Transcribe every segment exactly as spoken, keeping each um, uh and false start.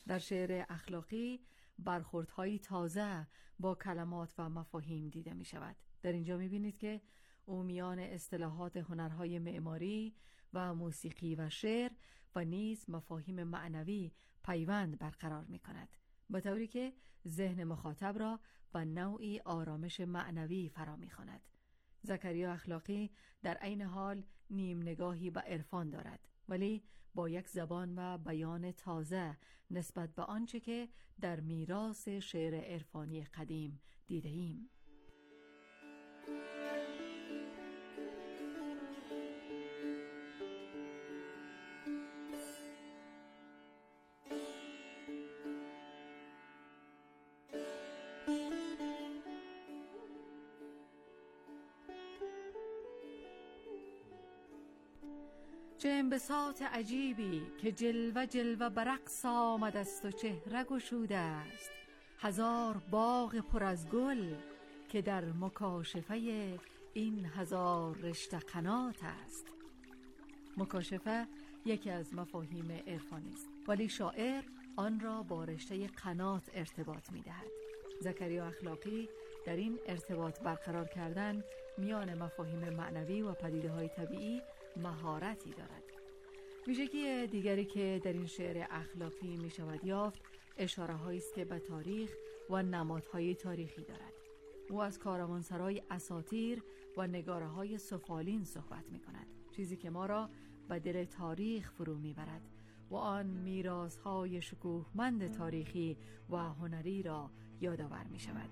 در شعر اخلاقی برخوردهای تازه با کلمات و مفاهیم دیده می شود. در اینجا می بینید که او میان اصطلاحات هنرهای معماری و موسیقی و شعر و نیز مفاهیم معنوی پیوند برقرار می کند، به طوری که ذهن مخاطب را به نوعی آرامش معنوی فرا می خواند. زکریا اخلاقی در عین حال نیم نگاهی به عرفان دارد، ولی با یک زبان و بیان تازه نسبت به آنچه که در میراث شعر عرفانی قدیم دیده ایم. چه انبساط عجیبی که جلوه جلوه برقص آمده است و چهره گشوده است، هزار باغ پر از گل که در مکاشفه این هزار رشته قنات است. مکاشفه یکی از مفاهیم عرفانی است، ولی شاعر آن را با رشته قنات ارتباط می دهد. زکریا اخلاقی در این ارتباط برقرار کردن میان مفاهیم معنوی و پدیده‌های طبیعی مهارتی دارد. ویژگی دیگری که در این شعر اخلاقی می شود یافت اشاره‌هایی است که به تاریخ و نمادهای تاریخی دارد. او از کاروانسرای اساطیر و نگاره‌های سفالین صحبت می کند، چیزی که ما را به دل تاریخ فرو می برد و آن میراث‌های شکوهمند تاریخی و هنری را یادآور می شود.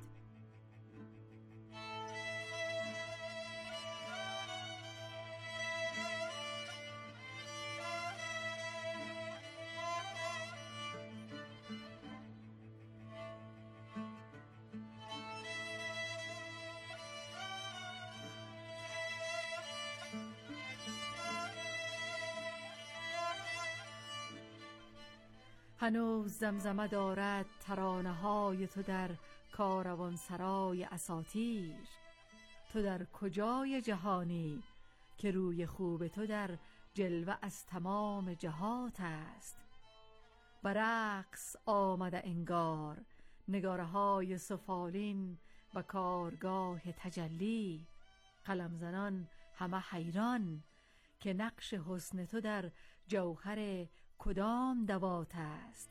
هنوز زمزمه دارد ترانه های تو در کاروانسرای اساطیر، تو در کجای جهانی که روی خوب تو در جلوه از تمام جهات است. برقص آمده انگار نگاره های سفالین و کارگاه تجلی، قلم زنان همه حیران که نقش حسن تو در جوهر کدام دوات است.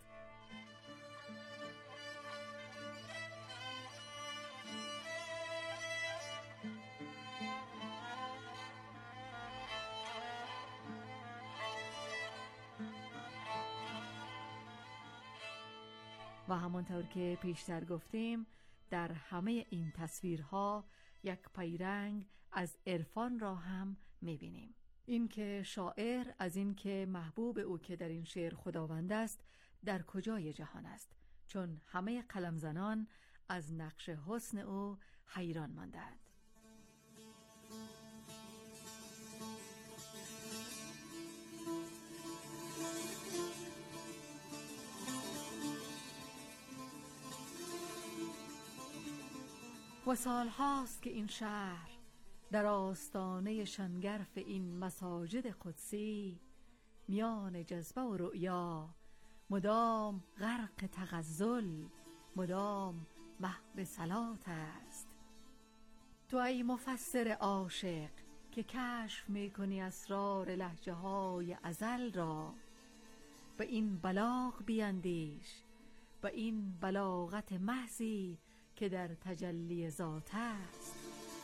و همانطور که پیشتر گفتیم در همه این تصویرها یک پیرنگ از عرفان را هم می‌بینیم. این که شاعر از این که محبوب او که در این شعر خداوند است در کجای جهان است، چون همه قلم زنان از نقش حسن او حیران ماندند. و سالهاست که این شهر در آستانه شنگرف این مساجد قدسی، میان جذبه و رؤیا مدام غرق تغزل، مدام محو صلات است. تو ای مفسر عاشق که کشف میکنی اسرار لهجه های ازل را، به این بلاغ بیندیش، به این بلاغت محضی که در تجلی ذات است.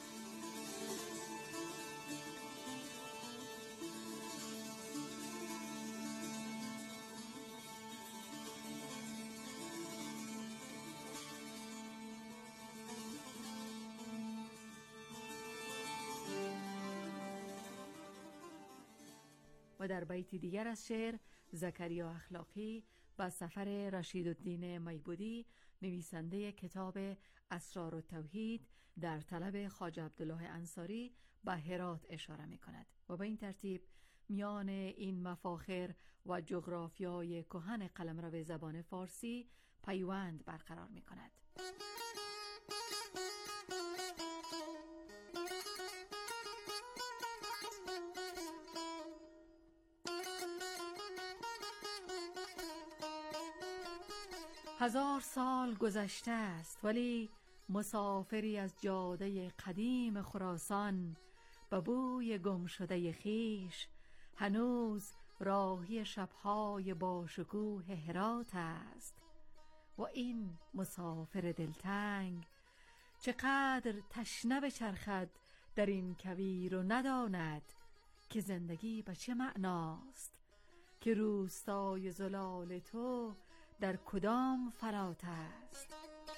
و در بیت دیگر از شعر زکریا اخلاقی با سفر رشیدالدین میبودی نویسنده کتاب اسرار التوحید در طلب خواجه عبدالله انصاری به هرات اشاره می کند و به این ترتیب میان این مفاخر و جغرافیای کهن قلمرو زبان فارسی پیوند برقرار می کند. هزار سال گذشته است ولی مسافری از جاده قدیم خراسان به بوی گم شده خیش هنوز راهی شبهای باشکوه هرات است. و این مسافر دلتنگ چقدر تشنه بچرخد در این کویر و نداند که زندگی به چه معناست، که روستای زلال تو در کدام فرات است.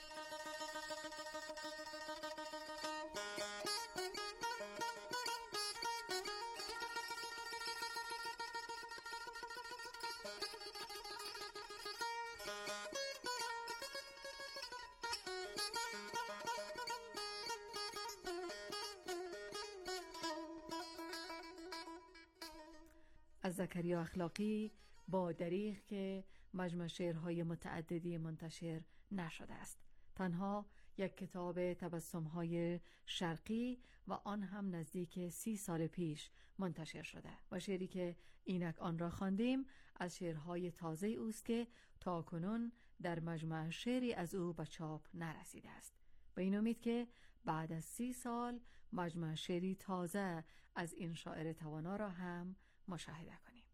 از زکریا اخلاقی با دریغ که مجموع شعرهای متعددی منتشر نشده است. تنها یک کتاب تبسم‌های شرقی و آن هم نزدیک سی سال پیش منتشر شده و شعری که اینک آن را خواندیم از شعرهای تازه اوست که تاکنون در مجموع شعری از او به چاپ نرسیده است. به این امید که بعد از سی سال مجموع شعری تازه از این شاعر توانا را هم مشاهده کنیم.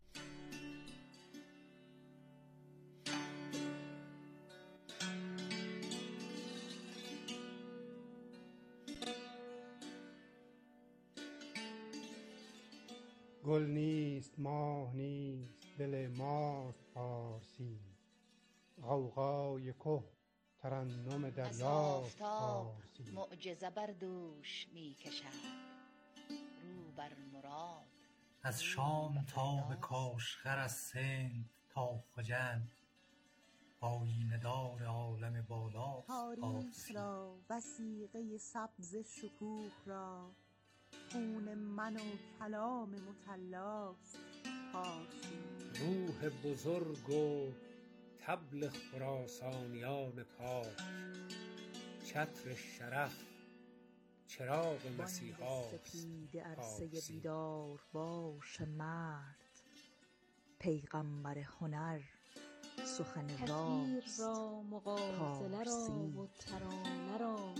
گل نیست، ماه نیست، دل ماست پارسی. غوغای که ترنم دریاست پارسی. معجزه بر دوش می کشد رو بر مراد. از شام تا به کاشغر، از سند تا خجند، آیینه دار عالم بالاست تاریخ را وثیقه سبز شکوه را، خون من و کلام مطلاست پارسی. روح بزرگ و طبل خراسانیان پاک، چتر شرف چراغ مسیحاست سپید عرصه پارسی. بیدار باش مرد، پیغمبر هنر سخن راست را مغازله را و ترانه را،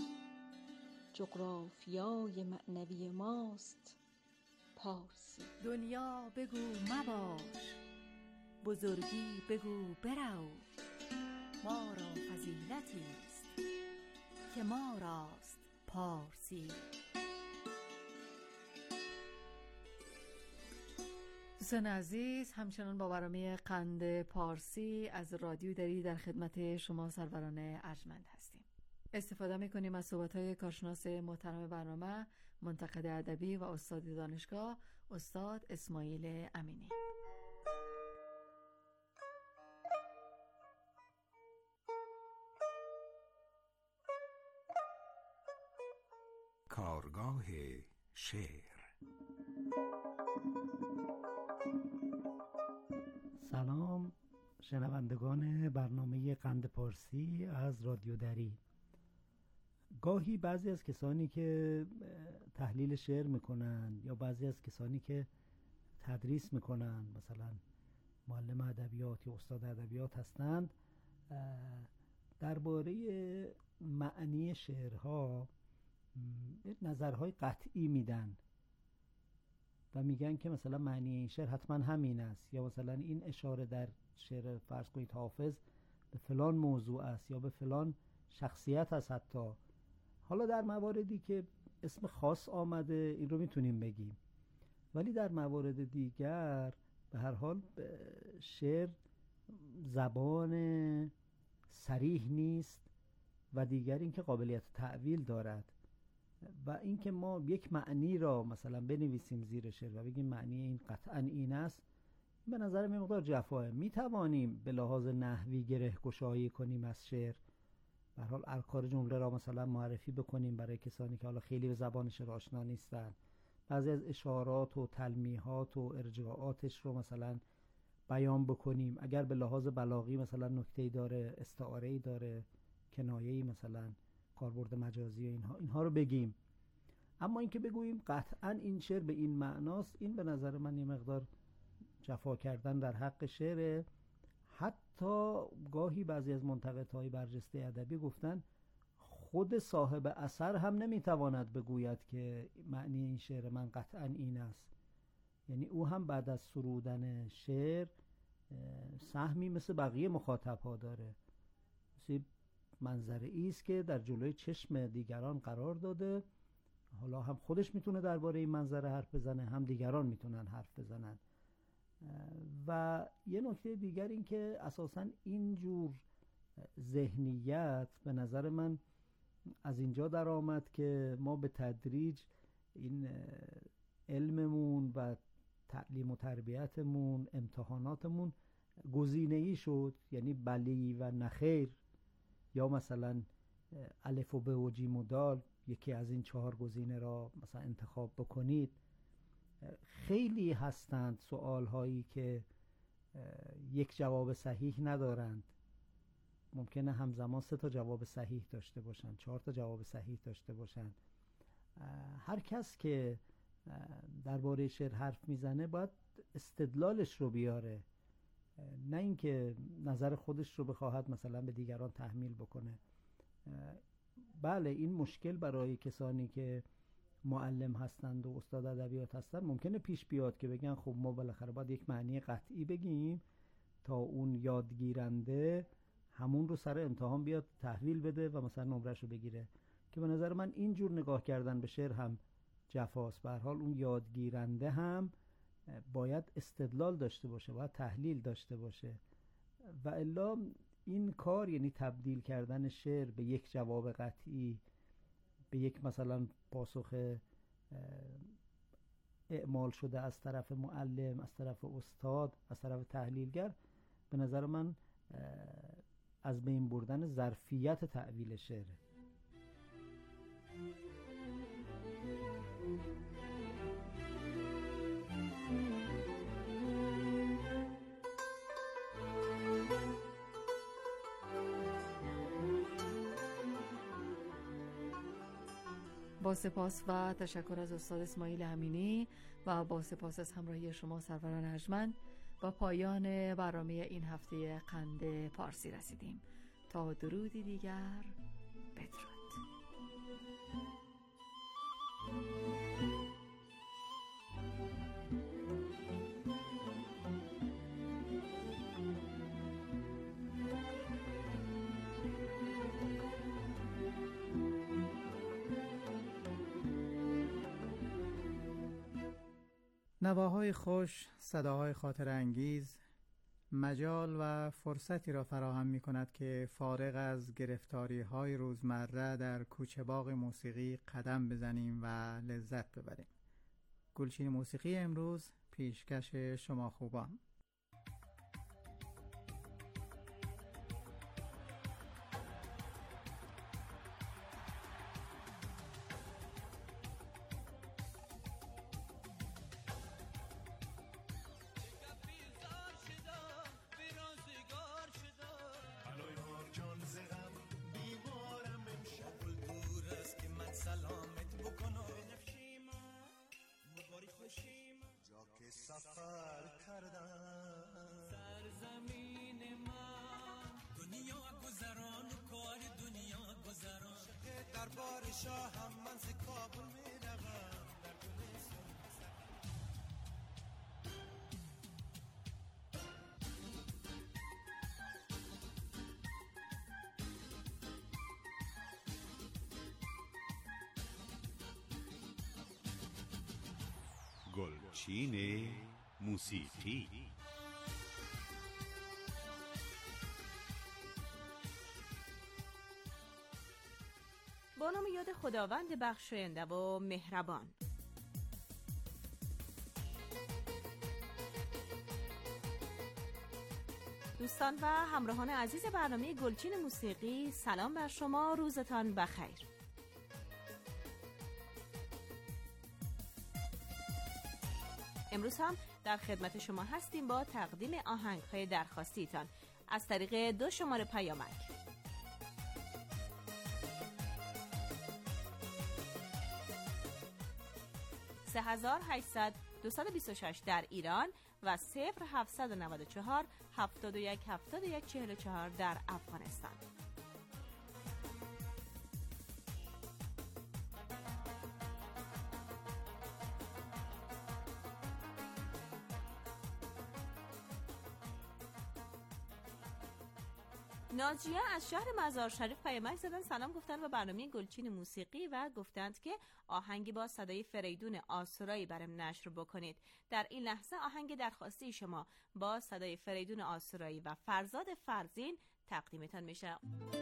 جغرافیای معنوی ماست پارسی. دنیا بگو مباش، بزرگی بگو برو، ما را فضیلتی است که ما راست پارسی. دوستان عزیز، همچنان با برنامه قند پارسی از رادیو دری در خدمت شما سروران ارجمند هستیم. استفاده میکنیم از صحبت‌های کارشناس محترم برنامه، منتقد ادبی و استاد دانشگاه، استاد اسماعیل امینی. کارگاه شعر. سلام شنوندگان برنامه قند پارسی از رادیو دری. گاهی بعضی از کسانی که تحلیل شعر میکنن یا بعضی از کسانی که تدریس میکنن، مثلا معلم ادبیات یا استاد ادبیات هستند، درباره معنی شعرها نظرهای قطعی میدن و میگن که مثلا معنی این شعر حتما همین است، یا مثلا این اشاره در شعر فرض کنید حافظ به فلان موضوع است یا به فلان شخصیت است. حتی حالا در مواردی که اسم خاص آمده این رو میتونیم بگیم، ولی در موارد دیگر به هر حال شعر زبان صریح نیست و دیگر اینکه قابلیت تعویل دارد و اینکه ما یک معنی را مثلا بنویسیم زیر شعر و بگیم معنی این قطعا این است، به نظر من مقدار جفاه. می توانیم به لحاظ نحوی گره گشایی کنیم از شعر، به هر حال ارکان جمله را مثلا معرفی بکنیم برای کسانی که حالا خیلی به زبان شعر آشنا نیستن، بعضی از اشارات و تلمیحات و ارجاعاتش رو مثلا بیان بکنیم. اگر به لحاظ بلاغی مثلا نکته‌ای داره، استعاره‌ای داره، کنایه‌ای، مثلا کاربرد مجازی و اینها اینها رو بگیم. اما اینکه بگوییم قطعا این شعر به این معناست، این به نظر من یه مقدار جفا کردن در حق شعر. حتی حتی گاهی بعضی از منتقدهای برجسته ادبی گفتن خود صاحب اثر هم نمیتواند بگوید که معنی این شعر من قطعا این است. یعنی او هم بعد از سرودن شعر سهمی مثل بقیه مخاطبها داره، مثل منظره است که در جلوی چشم دیگران قرار داده. حالا هم خودش میتونه درباره این منظره حرف بزنه، هم دیگران میتونن حرف بزنن. و یه نکته دیگر این که اساساً اینجور ذهنیت به نظر من از اینجا در آمد که ما به تدریج این علممون و تعلیم و تربیتمون، امتحاناتمون گزینه‌ای شد، یعنی بلی و نخیر، یا مثلا الف و ب و جیم و دال، یکی از این چهار گزینه را مثلا انتخاب بکنید. خیلی هستند سوال هایی که یک جواب صحیح ندارند، ممکنه همزمان سه تا جواب صحیح داشته باشند، چهار تا جواب صحیح داشته باشند. هر کس که درباره شعر حرف میزنه باید استدلالش رو بیاره، نه اینکه نظر خودش رو بخواهد مثلا به دیگران تحمیل بکنه. بله این مشکل برای کسانی که معلم هستند و استاد ادبیات هستند ممکنه پیش بیاد که بگن خب ما بالاخره باید یک معنی قطعی بگیم تا اون یادگیرنده همون رو سر امتحان بیاد تحویل بده و مثلا نمرش رو بگیره، که به نظر من اینجور نگاه کردن به شعر هم جفاست. به هر حال اون یادگیرنده هم باید استدلال داشته باشه، باید تحلیل داشته باشه، و الا این کار، یعنی تبدیل کردن شعر به یک جواب قطعی، به یک مثلا پاسخ اعمال شده از طرف معلم، از طرف استاد، از طرف تحلیلگر، به نظر من از بین بردن ظرفیت تعبیل شعره. با سپاس و تشکر از استاد اسماعیل امینی و با سپاس از همراهی شما سروران ارجمند، با پایان برنامه این هفته قند پارسی رسیدیم. تا درودی دیگر، بدرود. نواهای خوش، صداهای خاطر انگیز مجال و فرصتی را فراهم می کند که فارغ از گرفتاری های روزمره در کوچه باغ موسیقی قدم بزنیم و لذت ببریم. گلچین موسیقی امروز پیشکش شما خوبان. سفر کردم سرزمین من، دنیا گذران و کار دنیا گذران، دربار شاه هم من ز کابل می روم در گلستان. گلچین موسیقی. با نام یاد خداوند بخشاینده و مهربان. دوستان و همراهان عزیز برنامه گلچین موسیقی، سلام بر شما، روزتان بخیر. امروز هم در خدمت شما هستیم با تقدیم آهنگ‌های درخواستیتان از طریق دو شماره پیامک. سه هزار و هشتصد دویست و بیست و شش در ایران و صفر هفتصد و نود و چهار هفتاد و یک هفتاد و یک چهل و چهار در افغانستان. نازجیه از شهر مزار شریف پیامک زدن، سلام گفتن به برنامه گلچین موسیقی و گفتند که آهنگی با صدای فریدون آسرایی برام نشر بکنید. در این لحظه آهنگ درخواستی شما با صدای فریدون آسرایی و فرزاد فرزین تقدیمتان میشه.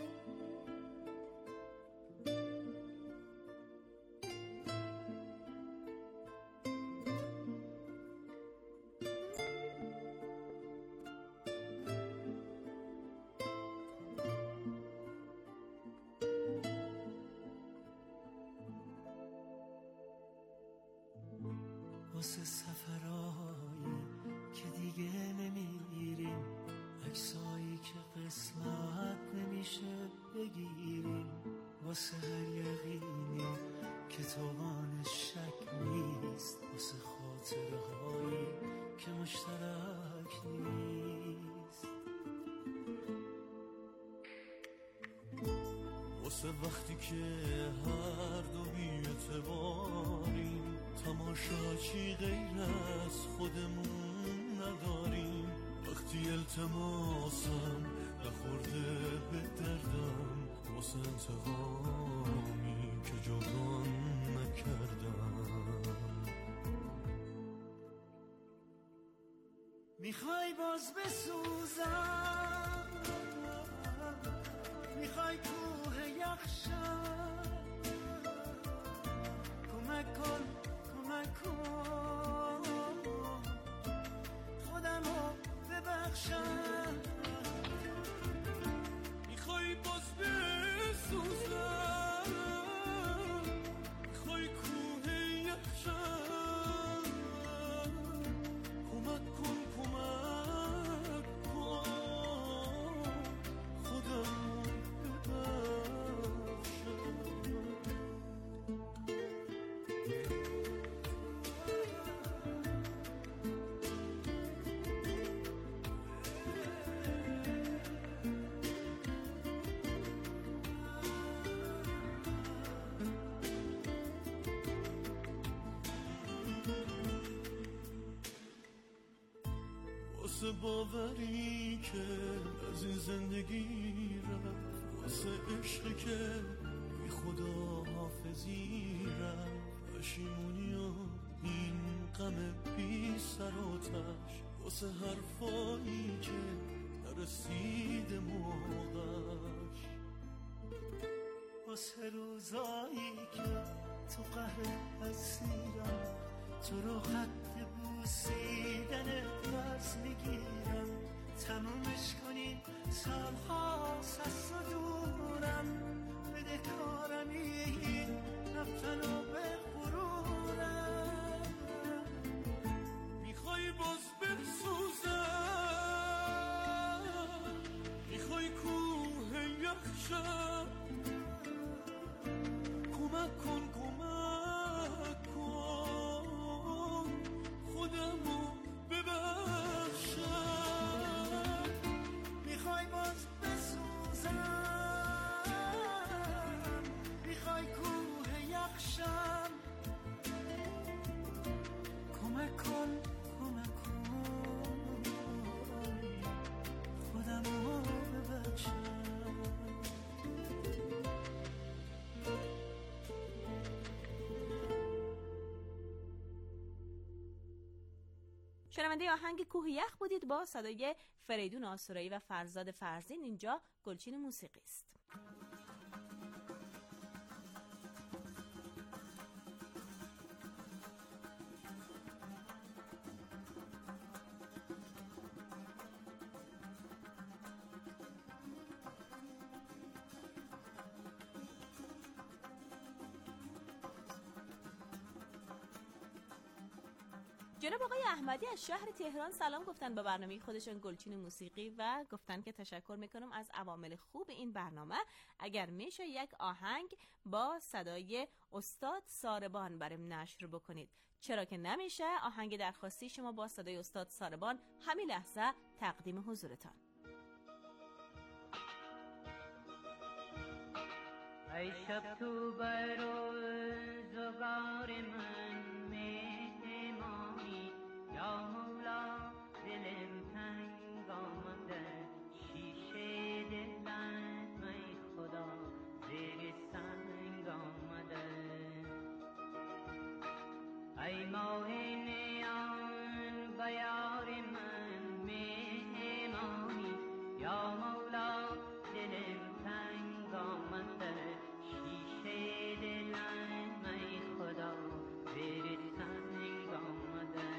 واسه سفرهایی که دیگه نمیریم، عکسایی که قسمت نمیشه بگیریم، واسه هر یقینی که توانش شک نیست، واسه خاطرهایی که مشترک نیست، واسه وقتی که هر دو بی‌اعتباریم، تماشاچی غیر از خودمون نداریم، وقتی التماسم نخورده به دردم، واسه انتقامی که جبران نکردم. میخوای باز بسوزم، میخوای کوه یخشم، کمک کن کمک کن خودم رو ببخشم. میخوای باز بسوزم، میخوای کوه یخشم، کمک کن کمک کن خودم رو ببخشم. واسه باوری که از این زندگی رفت، واسه عشقی که بی خدا حافظی رفت، پشیمونی و این غم بی سر و تش، واسه حرفایی که نرسید موقعش، واسه روزایی که تو قهر اسیرم، تو رو خط بوسیدن فرض میگیرم، تمومش کنین سالها سست و دورم، بده کارم این رفتن و به غرورم. میخوای باز بسوزم، میخوای کوه یخشم، کمک کن کمک کن خودم رو ببخشم. میخوای باز بسوزم، میخوای کوه یخشم، کمک کن کمک کن خودم رو ببخشم. شنونده آهنگ کوه یخ بودید با صدای فریدون آسرایی و فرزاد فرزین. اینجا گلچین موسیقی است. جناب آقای احمدی از شهر تهران سلام گفتن به برنامه خودشون گلچین موسیقی و گفتن که تشکر میکنم از عوامل خوب این برنامه. اگر میشه یک آهنگ با صدای استاد ساربان برام نشر بکنید. چرا که نمیشه، آهنگ درخواستی شما با صدای استاد ساربان همین لحظه تقدیم حضورتان. ای شب تو بر روزگار من میمانی، یا مولا دلم تنگ آمده، شیشه دلم ای خدا زیر سنگ آمده. ای ماه نیان به یار من میمانی، یا مولا دلم تنگ آمده، شیشه دلم ای خدا زیر سنگ آمده.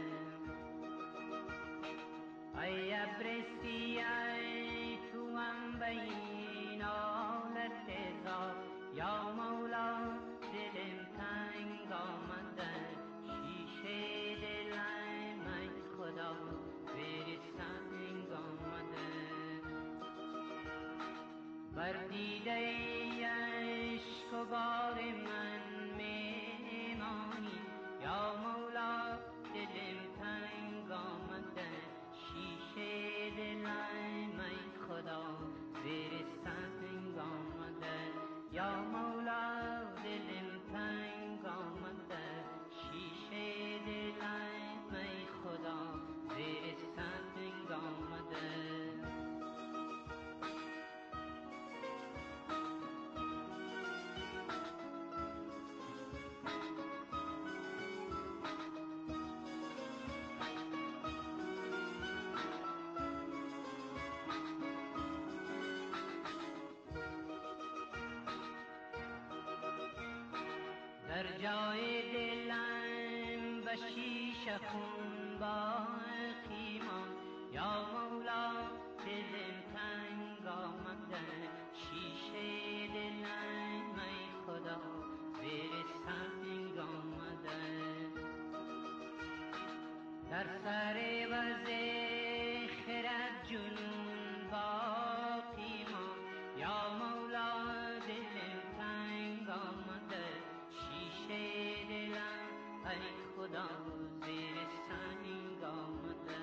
ای ابر سیاه تو هم بین آلت زار، یا مولا دلم تنگ آمده، شیشه دلم ای خدا زیر سنگ آمده. بر دیده عشق و بار من میمانی، یا مولا دلم تنگ آمده، شیشه دلم ای خدا زیر سنگ آمده. یا مولا دلم تنگ آمده، شیشه دلم ای خدا زیر سنگ آمده. در جای دلم به شیشه خون باقی ماند، یا مولا دلم تنگ آمده، شیشه دلم ای خدا زیر سنگ آمده. در سر وز خرد جنون باقی ماند، یا مولا دلم تنگ آمده، شیشه دلم ای خدا زیر سنگ آمده.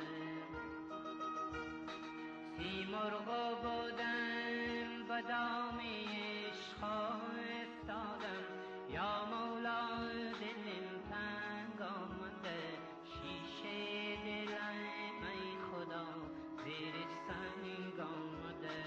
سیمرغ بودم به دام عشق افتادم، یا مولا دلم تنگ آمده، شیشه دلم ای خدا زیر سنگ آمده.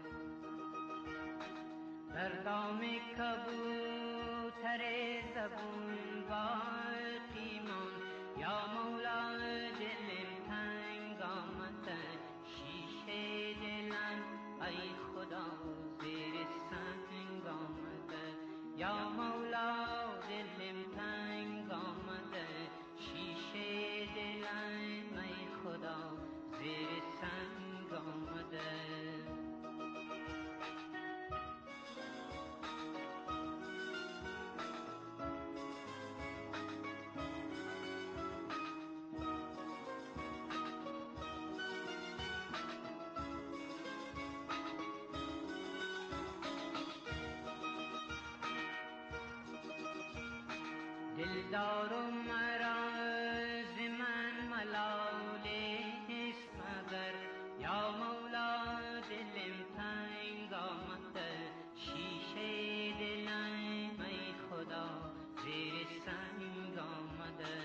در دام کبوتر زبون باقی ماند، یا مولا دلم تنگ آمده، شیشه دلم ای خدا زیر سنگ آمده. یا مولا دلم تنگ آمده، شیشه دلم ای خدا زیر سنگ آمده. دلدار و مراز من ملال است مگر، یا مولا دلم تنگ آمده، شیشه دلم ای خدا زیر سنگ آمده.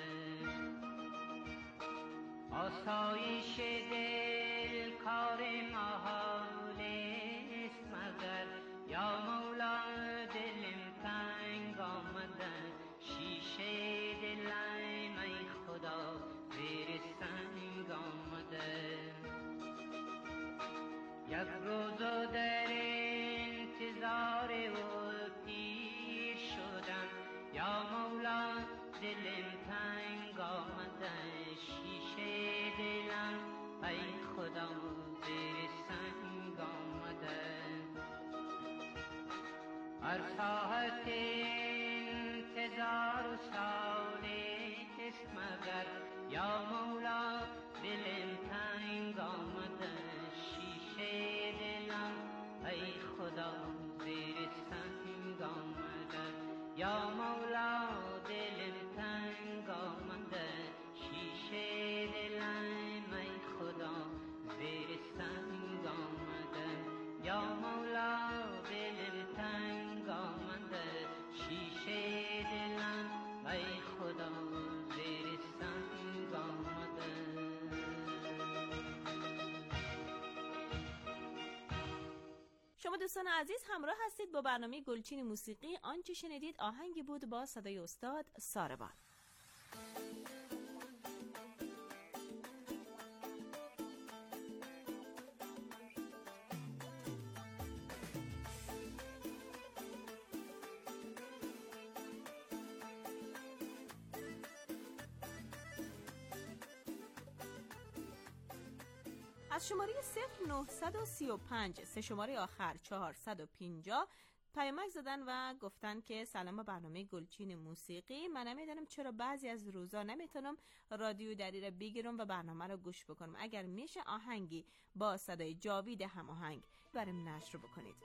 آسایش دل کار محال است مگر، یا مولا دلم تنگ آمده، شیشه دلم ای خدا زیر سنگ آمده. یک روز در انتظار او پیر شدم، یا مولا دلم تنگ آمده، شیشه دلم ای خدا زیر سنگ آمده. هر ساعت انتظار و سال است مگر، یا مولا دلم تنگ آمده شیشه دلم ای خدا زیر سنگ آمده یا مولا دلم تنگ آمده شیشه دلم ای خدا زیر سنگ آمده یا مولا دلم تنگ آمده شیشه دلم ای خدا زیر سنگ آمده. شما دوستان عزیز همراه هستید با برنامه گلچین موسیقی. آنچه شنیدید آهنگی بود با صدای استاد ساربان. از شماره صفر نه سه پنج سه شماره آخر چهارصد و پنجاه پیامک زدن و گفتن که سلام با برنامه گلچین موسیقی. من نمیدونم چرا بعضی از روزا نمیتونم رادیو دری را بگیرم و برنامه رو گوش بکنم. اگر میشه آهنگی با صدای جاوید هماهنگ برام نشر بکنید.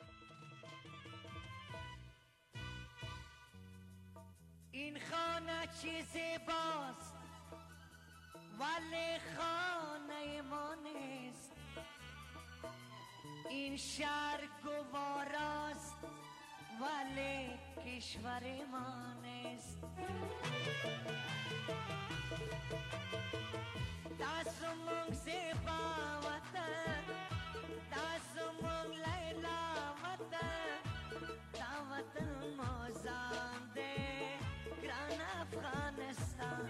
این خانه چیزی باست ولی خانه ما نیست، این شهر گواراست ولی کشور ما نیست. دستمون زیبا وطن، دستمون لیلا وطن، تا وطن ما زنده گران افغانستان،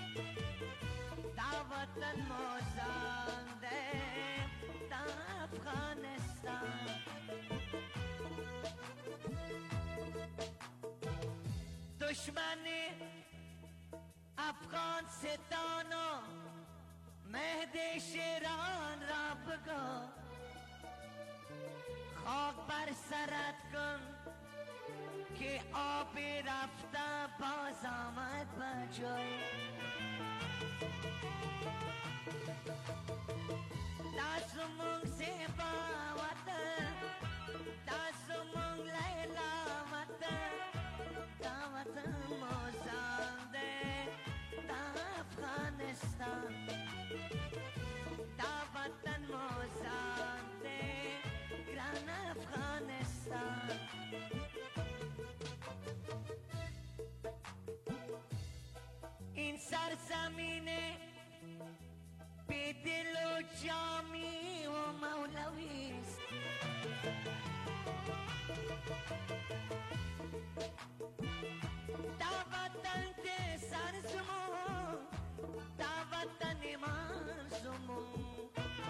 تا وطن ما زنده تا افغانستان. دشمنی افغان ستانو مهد شیران را بگو، خاک بر سرت کن که آبی رفته باز آمد بجای. دستمون زیبا وطن، دستمون لیلا وطن، تا وطن ما زنده تا افغانستان، تا وطن ما زنده گران افغانستان. این سرزمین بی دل و جامی و مولویست، تا وطن ده سرزمون، تا وطن منزمون.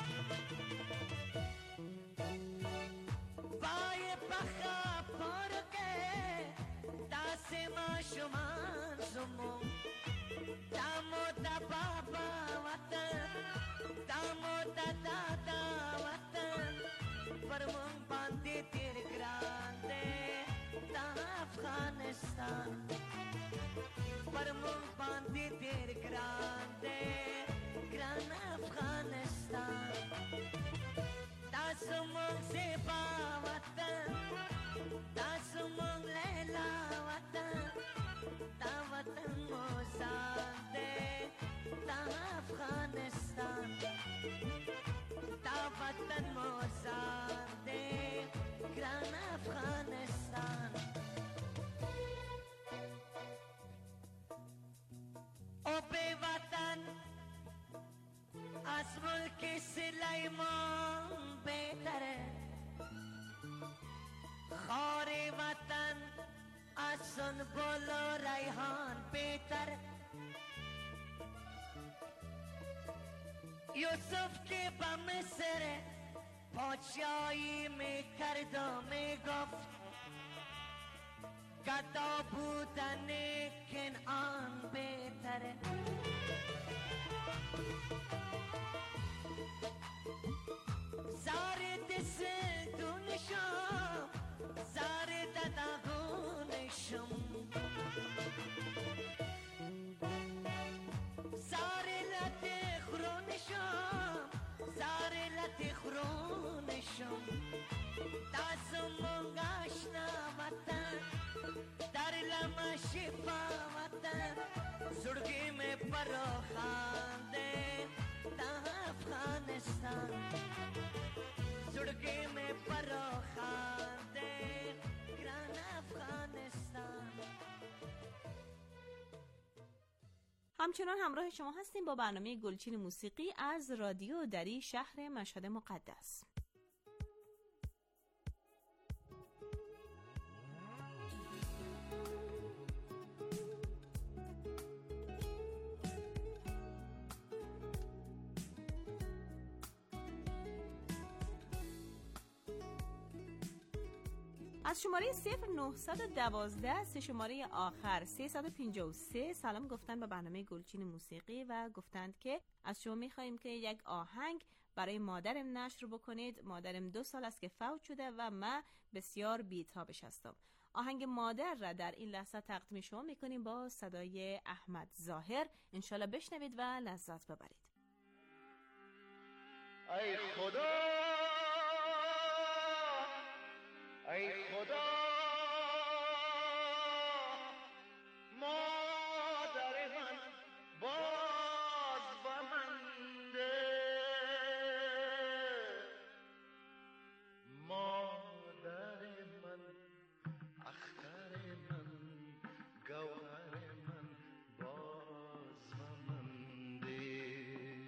وای بخا پرگه دست ما شما زمون، دامو دا بابا وطن، دامو دا دادا وطن، فرمون باندی تیر گرانده تا افغانستان، فرمون باندی تیر گرانده گران افغانستان. دستمون زیبا وطن، دستمون لیلا وطن، تا وطن ما زنده تا افغانستان، تا وطن ما زنده گران افغانستان. او به وطن از ملک سلیمان بهتره، خار وطن از سنبل و ریحان بهتره. یوسف که با مصر پادشاهی میکرد و میگفت، گدا بودن کنعان بهتره. زار دستونشم، زار دداغونشم، زار همچنان همراه شما هستیم با برنامه گلچین موسیقی از رادیو دری شهر مشهد مقدس. از شماره صفر نهصد و دوازده سه شماره آخر سیصد و پنجاه و سه سلام گفتن به برنامه گلچین موسیقی و گفتند که از شما میخواییم که یک آهنگ برای مادرم نشر بکنید. مادرم دو سال است که فوت شده و من بسیار بی‌تابش هستم. آهنگ مادر را در این لحظه تقدیم شما میکنیم با صدای احمد ظاهر. انشالله بشنوید و لذت ببرید. ای خدا ای خدا مادر من باز با من ده، مادر من اختر من گوهر من باز با من ده،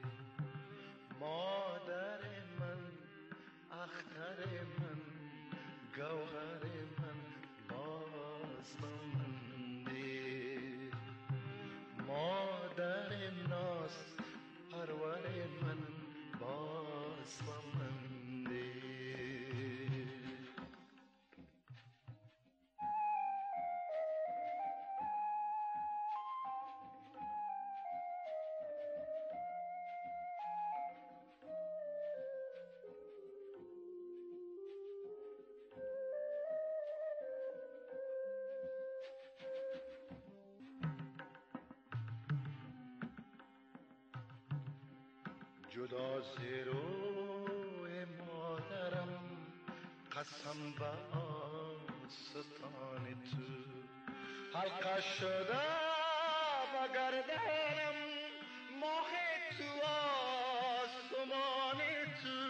مادر من اختر من گوهر من باز بمانده، مادر ناز پرور من باز بمانده. جدا ز روی مادرم قسم به آستان تو، حلقه شده به گردنم ماه تو آسمان تو،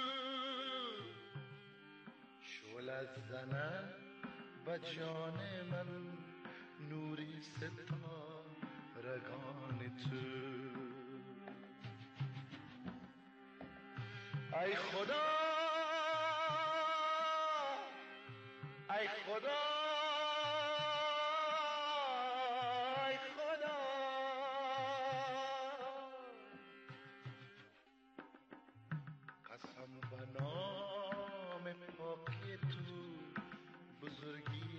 شعله زنه به جان من نوری ستارگان تو. ای خدا ای خدا ای خدا قسم به نام پاکی تو، بزرگی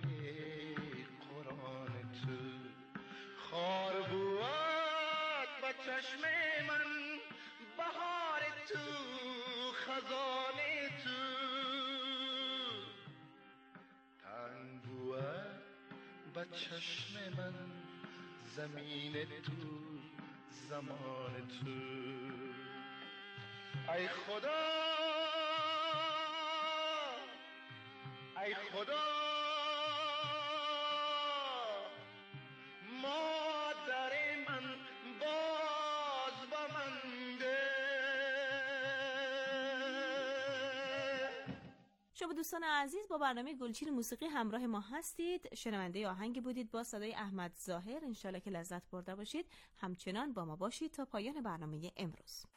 قرآن تو، خار بود به چشم من بهار تو، خزان تو، تنگ بود به چشم من زمین تو، زمان تو. ای خدا ای خدا مادر من باز با من ده. شما دوستان عزیز با برنامه گلچین موسیقی همراه ما هستید. شنونده آهنگی بودید با صدای احمد ظاهر. انشالله که لذت برده باشید. همچنان با ما باشید تا پایان برنامه امروز.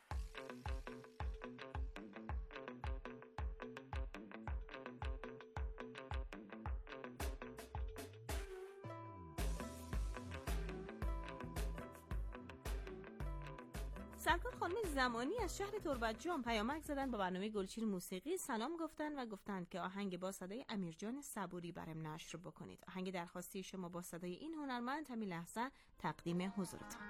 سرکار خانم زمانی از شهر تربتجان پیامک زدن با برنامه گلچین موسیقی. سلام گفتن و گفتند که آهنگ با صدای امیرجان صبوری برام نشر بکنید. آهنگ درخواستی شما با صدای این هنرمند همین لحظه تقدیم حضورتان.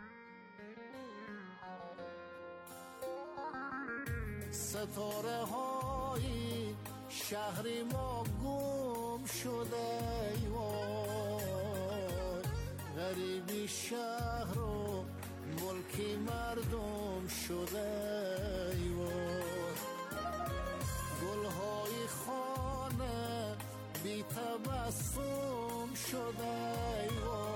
ستاره های شهر ما گم شده ای وای، غریبی شهر و ملکی مردم شده ای وای، گلهای خانه بی تبسم شده ای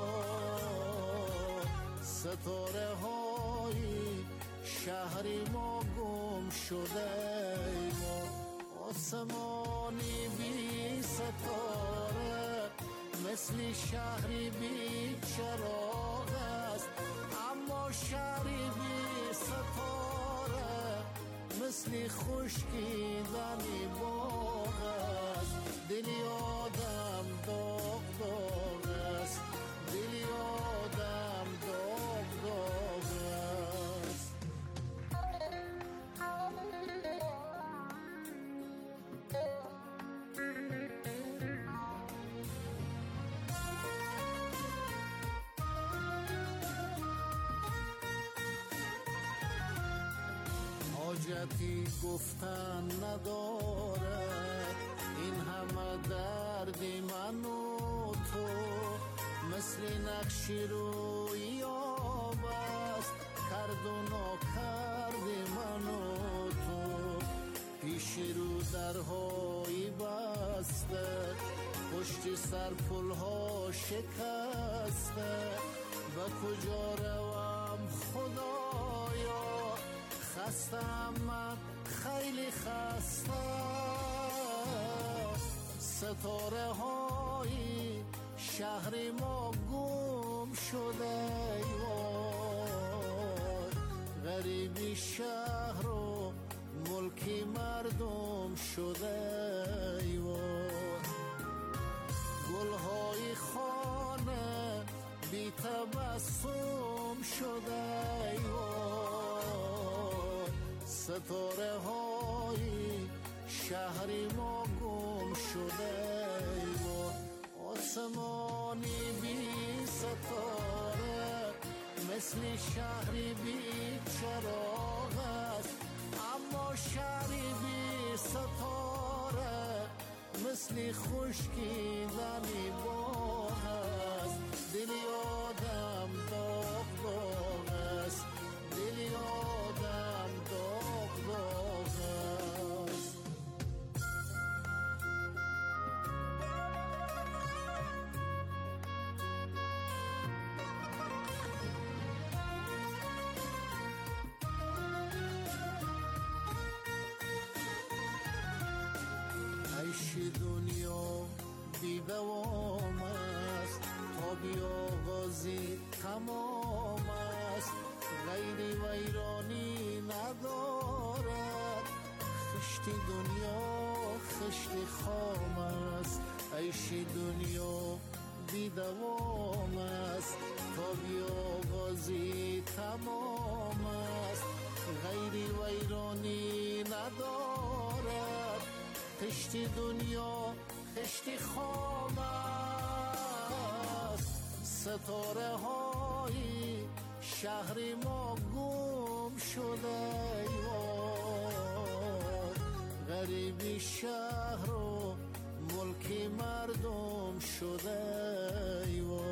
وای، ستاره های شهر ما گم شده ای وای، آسمانی بی ستاره مثل شهری بی چراغ است، اما شهری بی ستاره مثل خشکیدنی باغ است. دلی آدم داغ داغ است، دلی آدم داغ داغ است. حاجتی گفتن نداره این همه دردی من و تو، مثل نقشی روی آب است کرد و ناکردی من و تو. پیش رو درهایی بسته، پشت سر پلها شکسته، به کجا روم خدایا خستم من خیلی خسته. ستاره های شهر ما گم شده، غریبی شهر و ملکی مردم شده. گلهای خانه بی تبسم شده، ستاره های شهری ما گم شده. آسمانی بی ستاره مثل شهری بی چراغ است، اما شهری بی ستاره مثل خشکیدنی باغ است. دلی آدم داغ داغ است، دلی آدم داغ داغ است. عیش دنیا بی دوام است، تا بی آغازی تمام است. غیری ویرانی ندارد، خشت دنیا خشت خام است. عیش دنیا بی دوام است، تا بی آغازی تمام است. غیری ویرانی ندارد، خشت دنیا خشت خام است. ستاره های شهر ما گم شده، غریبی شهر و ملکی مردم شده.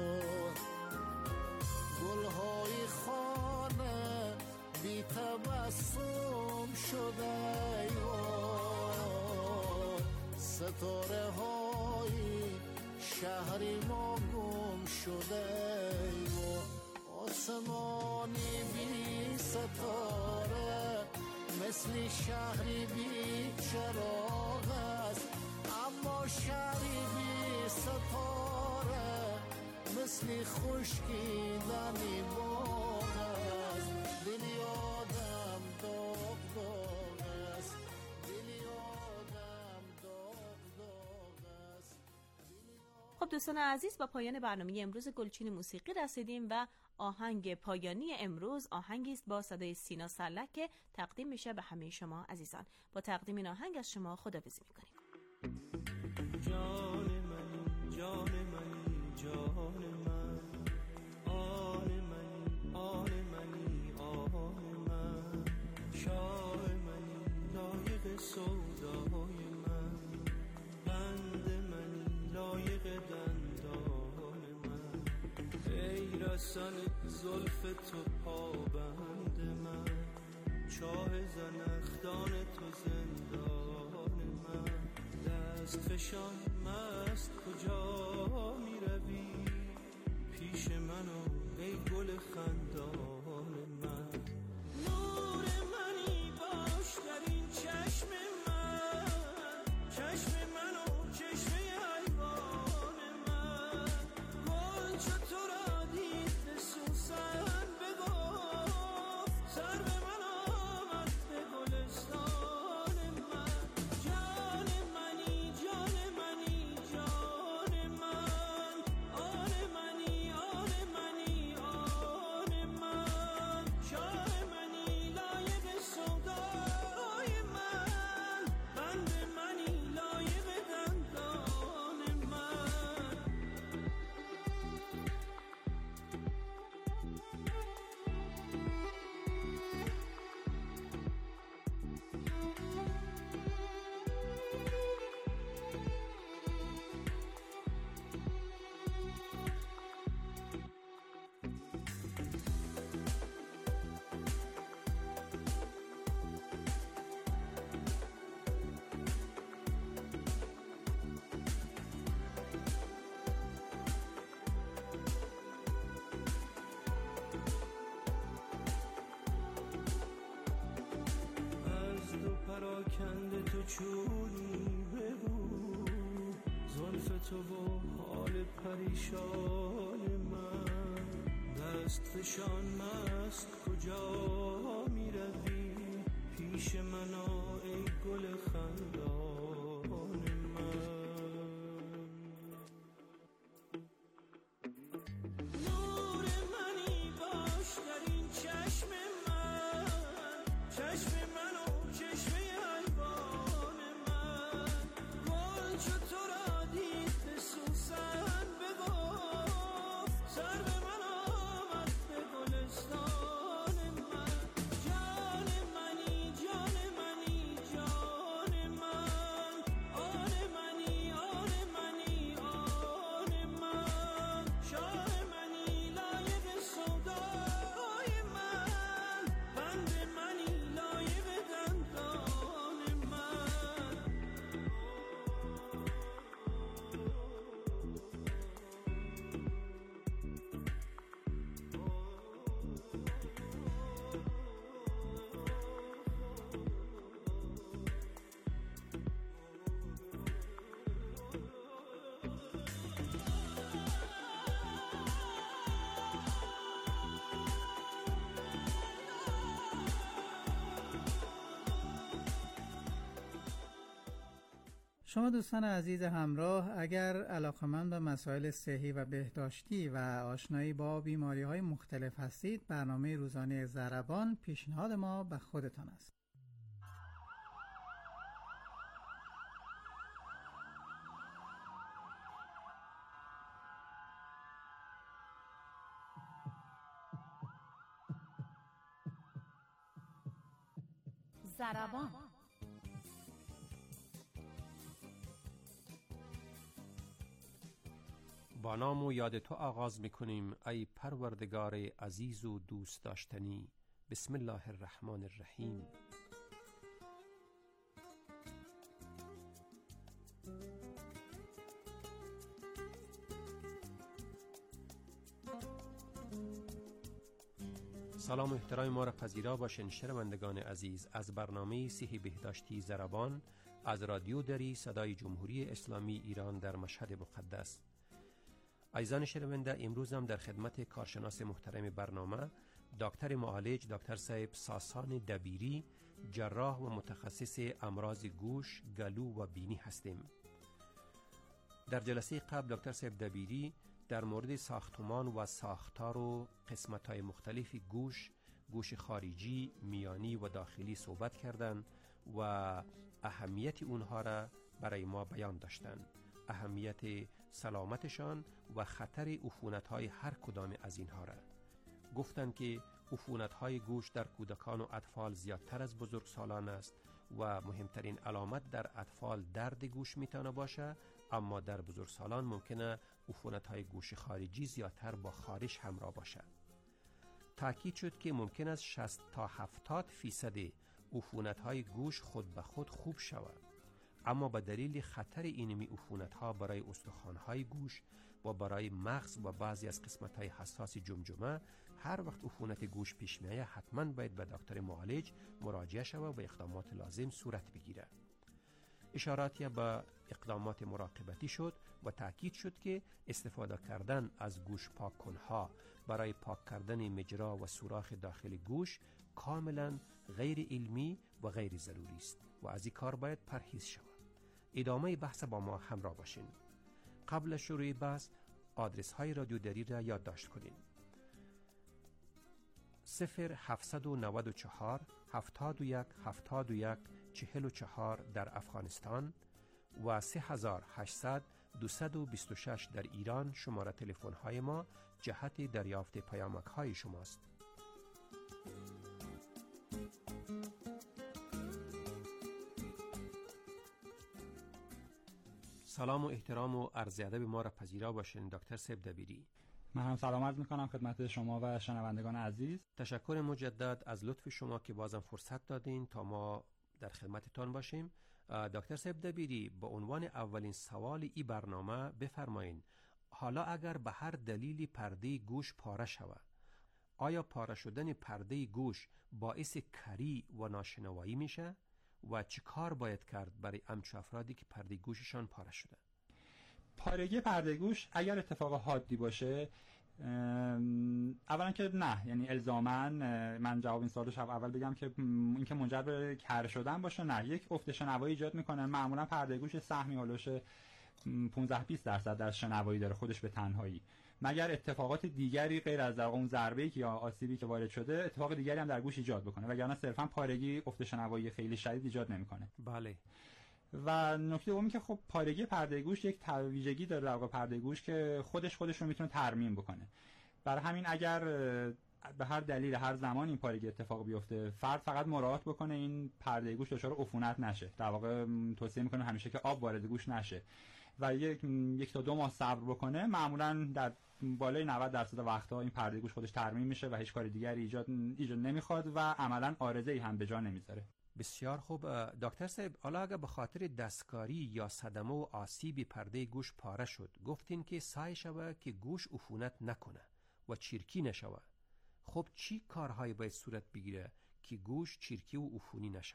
گلهای خانه بی تبسم شده، ستاره های شهری ما گم شده. آسمانی بی ستاره مثل شهری بی چراغ است، اما شهری بی ستاره مثل خشکیدنی باغ است. دلی آدم داغ داغ است، دلی آدم داغ داغ است. خب دوستان عزیز، با پایان برنامه امروز گلچین موسیقی رسیدیم و آهنگ پایانی امروز آهنگی است با صدای سینا سلک که تقدیم میشه به همه شما عزیزان. با تقدیم این آهنگ از شما خداحافظی میکنیم. جان منی جان منی جان من، آن منی آن منی آن من، شاه منی لایق سودای من، بند منی لایق دندان من، ای رسن زلف تو پابند من، چاه زنخدان تو زندان من، دست فشان مست کجا می روی، پیش منو ای گل خندان من، نور منی باش در این چشم من، چشم منو چشم حیوان من، گل چو تو را دید به سوسن بگو پریشان من، دست فشان است کجا می روی؟ پیش من آ ای گل خندان من. نور منی باش در این چشم من، چشم من و چشم الوان من. گل چو تو را دید به سوسن بگفت، سر به من آمد به گلستان من. جان منی جان منی جان من، آن منی آن منی آن من. شاه منی لایق سودای من، بند منی لایق دندان من. شما دوستان عزیز همراه، اگر علاقمند به مسائل صحی و بهداشتی و آشنایی با بیماری های مختلف هستید، برنامه روزانه ضربان پیشنهاد ما به خودتان است. ضربان. با نام و یاد تو آغاز میکنیم ای پروردگار عزیز و دوست داشتنی. بسم الله الرحمن الرحیم. سلام و احترام ما را پذیرا باشین شنوندگان عزیز از برنامه صحی بهداشتی ضربان از رادیو دری صدای جمهوری اسلامی ایران در مشهد مقدس. عزیزان شنونده، امروز هم در خدمت کارشناس محترم برنامه دکتر معالج دکتر صاحب ساسان دبیری، جراح و متخصص امراض گوش، گلو و بینی هستیم. در جلسه قبل دکتر صاحب دبیری در مورد ساختمان و ساختار و قسمت‌های مختلف گوش، گوش خارجی، میانی و داخلی صحبت کردند و اهمیت اونها را برای ما بیان داشتند. اهمیت سلامتشان و خطر عفونت‌های هر کدام از اینها را گفتند که عفونت‌های گوش در کودکان و اطفال زیادتر از بزرگسالان است و مهمترین علامت در اطفال درد گوش میتونه باشه، اما در بزرگسالان ممکنه عفونت‌های گوش خارجی زیادتر با خارش همراه باشه. تاکید شد که ممکن است شصت تا هفتاد فیصد عفونت‌های گوش خود به خود خوب شود، اما به دلیل خطر اینمی عفونت‌ها برای استخوان‌های گوش و برای مغز و بعضی از قسمت‌های حساس جمجمه، هر وقت عفونت گوش پیش میاد حتما باید به دکتر معالج مراجعه شود و اقدامات لازم صورت بگیره. اشاراتی به اقدامات مراقبتی شد و تاکید شد که استفاده کردن از گوش پاک کنها برای پاک کردن مجرا و سوراخ داخل گوش کاملا غیر علمی و غیر ضروری است و از این کار باید پرهیز شود. ادامه بحث با ما همراه باشین. قبل شروع بحث آدرس های رادیو دری را یادداشت کنین: صفر هفتصد و نود و چهار هفتاد و یک هفتاد و یک چهل و چهار در افغانستان و سه هزار و هشتصد دویست و بیست و شش در ایران شماره تلفن های ما جهت دریافت پیامک های شماست. سلام و احترام و عرض ادب ما را پذیرا باشین دکتر صاحب دبیری. من هم سلام عرض میکنم خدمت شما و شنوندگان عزیز. تشکر مجدد از لطف شما که بازم فرصت دادین تا ما در خدمتتان باشیم. دکتر صاحب دبیری، به عنوان اولین سوال ای برنامه بفرمایین، حالا اگر به هر دلیلی پرده گوش پاره شود، آیا پاره شدن پرده گوش باعث کری و ناشنوایی میشه و چه کار باید کرد برای همچو افرادی که پرده گوششان پاره شده؟ پارگی پرده گوش اگر اتفاق حادی باشه، اولا که نه، یعنی الزاماً من جواب این سوالش اول بگم که اینکه منجر به کر شدن باشه نه، یک افت شنوایی ایجاد میکنه. معمولا پرده گوش سهمی هولوش پانزده بیست درصد در شنوایی داره خودش به تنهایی، مگر اتفاقات دیگری غیر از در اون ضربه‌ای که یا آسیبی که وارد شده اتفاق دیگری هم در گوش ایجاد بکنه، وگرنه صرفاً پارگی افت شنوایی خیلی شدید ایجاد نمیکنه. بله. و نکته دومی که خب پارگی پرده گوش یک ویژگی داره در واقع پرده گوش که خودش خودش رو میتونه ترمیم بکنه. برای همین اگر به هر دلیل هر زمان این پارگی اتفاق بیفته، فرد فقط مراعات بکنه این پرده گوش دچار عفونت نشه. در واقع توصیه میکنه همیشه که آب وارد گوش نشه و یک یک تا دو ماه صبر بکنه. معمولا در بالای نود درصد وقتها این پرده گوش خودش ترمیم میشه و هیچ کار دیگری ایجاد ایجاد نمیخواد و عملا عارضه‌ای هم به جا نمیذاره. بسیار خوب. دکتر صاحب، حالا اگه به خاطر دستکاری یا صدمه و آسیب پرده گوش پاره شد، گفتین که سعی شوه که گوش عفونت نکنه و چیرکی نشوه. خب چی کارهایی باید صورت بگیره که گوش چیرکی و عفونی نشوه؟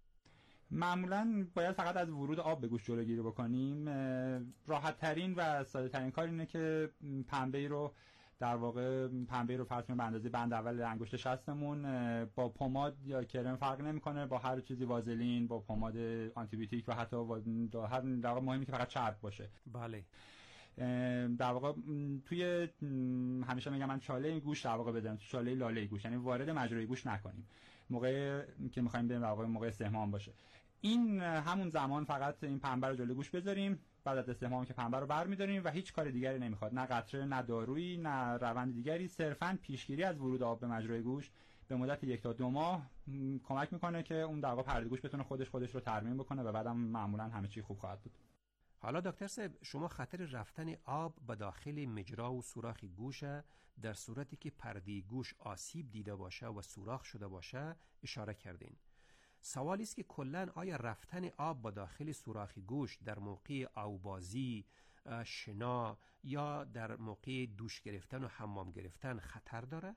معمولا باید فقط از ورود آب به گوش جلوگیری بکنیم. راحت ترین و ساده ترین کار اینه که پنبه رو در واقع پنبه رو فرض کنیم به اندازه بند اول انگشت شستمون با پماد یا کرم فرق نمیکنه، با هر چیزی، وازلین، با پماد آنتی بیوتیک و حتی هر در واقع مهمه که فقط چرب باشه. بله. در واقع توی همیشه میگم من چاله گوش در واقع بدم، چاله لاله گوش، یعنی وارد مجرای گوش نکنیم موقع که میخوایم بریم در واقع موقع استحمام باشه. این همون زمان فقط این پنبه رو جلوی گوش بذاریم، بعد از استحمام که پنبه رو برمی‌داریم و هیچ کار دیگری نمیخواد، نه قطره، نه دارویی، نه روند دیگری، صرفاً پیشگیری از ورود آب به مجرای گوش به مدت یک تا دو ماه کمک میکنه که اون در واقع پرده گوش بتونه خودش خودش رو ترمیم بکنه و بعدم معمولاً همه چی خوب خواهد بود. حالا دکتر صاحب، شما خطر رفتن آب به داخل مجرا و سوراخ گوش در صورتی که پرده گوش آسیب دیده باشه و سوراخ شده باشه اشاره کردین. سوالی است که کلاً آیا رفتن آب به داخل سوراخ گوش در موقع آوبازی، شنا یا در موقع دوش گرفتن و حمام گرفتن خطر داره؟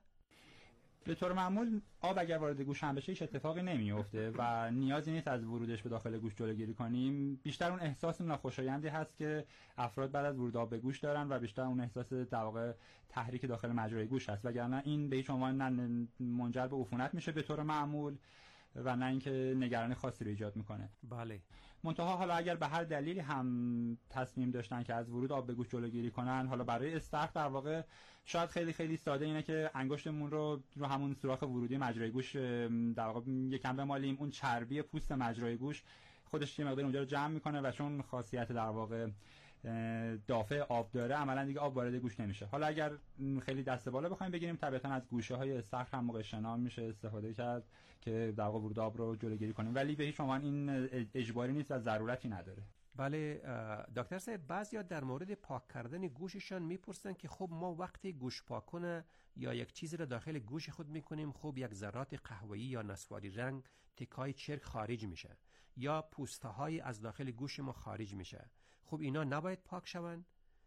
به طور معمول آب اگر وارد گوش هم بشه هیچ اتفاقی نمیفته و نیازی نیست از ورودش به داخل گوش جلوگیری کنیم. بیشتر اون احساس ناخوشایندی هست که افراد بعد از ورود آب به گوش دارن و بیشتر اون احساس در واقع تحریک داخل مجرای گوش هست، وگرنه این به هیچ عنوان نه منجر به عفونت میشه به طور معمول و نه اینکه نگرانی خاصی رو ایجاد میکنه. بله. منتها حالا اگر به هر دلیلی هم تصمیم داشتن که از ورود آب به گوش جلوگیری کنن، حالا برای استخر در واقع شاید خیلی خیلی ساده اینه که انگشتمون رو رو همون سوراخ ورودی مجرای گوش در واقع یکم بمالیم، اون چربی پوست مجرای گوش خودش یه مقدار اونجا رو جمع میکنه و چون خاصیت در واقع دافع آب داره عملا دیگه آب وارد گوش نمیشه. حالا اگر خیلی دست بالا بخوایم بگیریم طبیعتا از گوشه های استخر هم موقع شنا میشه استفاده کرد که در واقع ورود آب رو جلوگیری کنیم، ولی به هیچ عنوان این اجباری نیست و ضرورتی نداره. بله دکتر صاحب، بعضیا در مورد پاک کردن گوششان میپرسن که خب ما وقتی گوش پاک کنه یا یک چیزی رو داخل گوش خود میکنیم، خب یک ذرات قهوه‌ای یا نسواری رنگ تکای چرک خارج میشه یا پوسته های از داخل گوش ما خارج میشه، خب اینا نباید پاک شون؟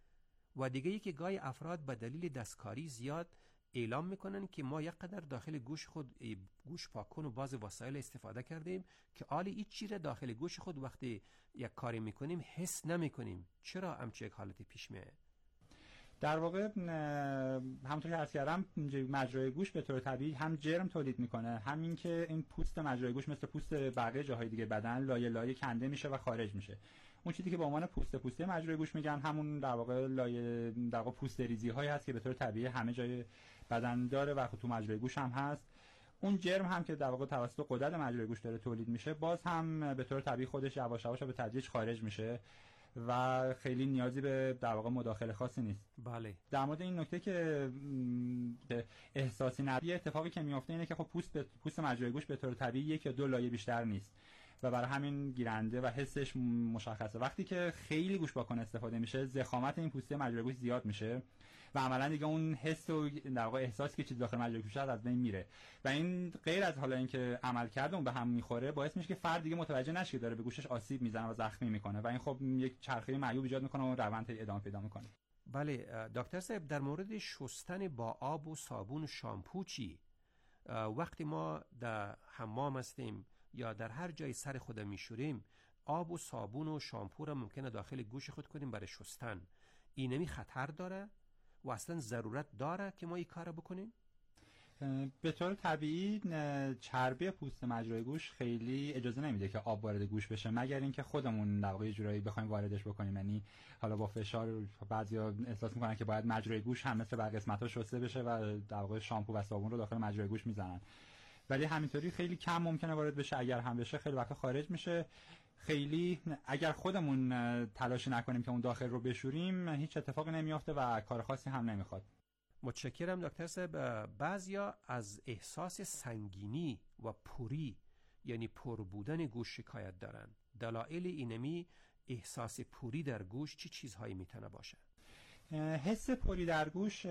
و دیگه ای که گاهی افراد به دلیل دستکاری زیاد اعلام میکنن که ما یک قدر داخل گوش خود گوش پاک کن و باز وسایل استفاده کردیم که آلی این چیره داخل گوش خود وقتی یک کاری میکنیم حس نمیکنیم. چرا همچه یک حالتی پیش میه؟ در واقع همونطور که عرض کردم مجرای گوش به طور طبیعی هم جرم تولید میکنه، همین که این پوست مجرای گوش مثل پوست بقیه جاهای دیگه بدن لایه لایه کنده میشه و خارج میشه. اون چیزی که به عنوان پوست پوسته مجرای گوش میگن همون در واقع لایه در واقع پوست ریزی هایی هست که به طور طبیعی همه جای بدن داره و تو مجرای گوش هم هست. اون جرم هم که در واقع توسط غدد مجرای گوش داره تولید میشه باز هم به طور طبیعی خودش یواش یواش به تدریج خارج میشه و خیلی نیازی به در واقع مداخله خاصی نیست. بله. در مورد این نکته که احساسی نبیه، اتفاقی که میفته اینه که خب پوست پوست مجرای گوش به طور طبیعی یک یا دو لایه بیشتر نیست و برای همین گیرنده و حسش مشخصه. وقتی که خیلی گوش پاک استفاده میشه ضخامت این پوسته مجرای گوش زیاد میشه و عملا دیگه اون حس و در واقع احساسی که چیز داخل مجرای گوش هست از بین میره و این غیر از حالا اینکه عمل کرده اون به هم میخوره باعث میشه که فرد دیگه متوجه نشه که داره به گوشش آسیب میزنه و زخمی میکنه و این خب یک چرخه معیوب ایجاد میکنه و روند ادامه پیدا میکنه. بله دکتر صاحب، در مورد شستن با آب و صابون و شامپو چی؟ وقتی ما در حمام هستیم یا در هر جای سر خود میشوریم آب و صابون و شامپو را ممکنه داخل گوش خود کنیم برای شستن. اینمی خطر داره و اصلا ضرورت داره که ما این کار بکنیم؟ به طور طبیعی چربی پوست مجرای گوش خیلی اجازه نمیده که آب وارد گوش بشه، مگر اینکه خودمون در واقع جورایی بخوایم واردش بکنیم. یعنی حالا با فشار بعضیا احساس میکنن که باید مجرای گوش هم مثل بقیه قسمت‌ها شسته بشه و در واقع شامپو و صابون رو داخل مجرای گوش میزنن، ولی همینطوری خیلی کم ممکنه وارد بشه. اگر هم بشه خیلی وقت خارج میشه. خیلی اگر خودمون تلاش نکنیم که اون داخل رو بشوریم هیچ اتفاقی نمیافته و کار خاصی هم نمیخواد. متشکرم دکتر صاحب. بعضیا از احساس سنگینی و پوری یعنی پر بودن گوش شکایت دارن. دلایل اینمی احساس پوری در گوش چی چیزهایی میتونه باشه؟ حس پوری در گوش